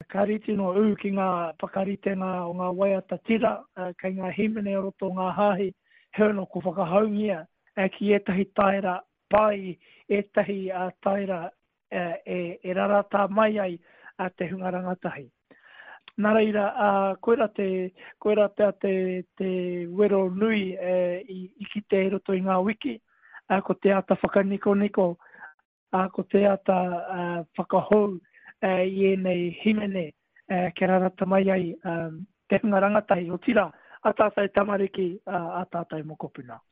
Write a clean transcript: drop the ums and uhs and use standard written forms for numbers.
ka riti no u ki ngā whakaritenga o ngā waiata tira, kei ngā himene o roto ngā hahi, heo no ko whakahaungia, ki etahi taira pai, etahi taira e rarata mai ai te hunga rangatahi. Nā reira, koera te wero nui i ki te roto i ngā wiki, ko te ata whakaniko, ko te ata whakahou i enei himene ke rarata mai ai te hunga rangatahi o tira, a tātai tamariki, a tātai mokopuna.